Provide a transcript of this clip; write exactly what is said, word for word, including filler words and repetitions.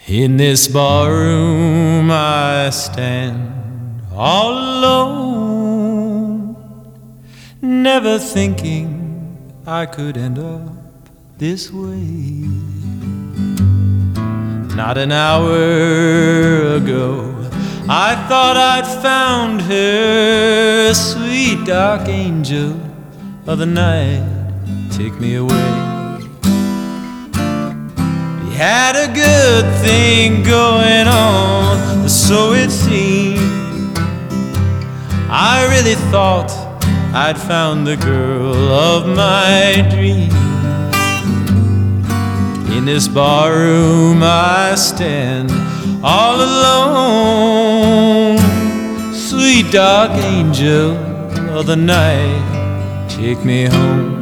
In this barroom I stand all alone, never thinking I could end up this way. Not an hour ago I thought I'd found her, sweet dark angel of the night, take me away. We had a good thing going on, so it seemed. I really thought I'd found the girl of my dreams. In this barroom I stand all alone, sweet dark angel of the night, take me home.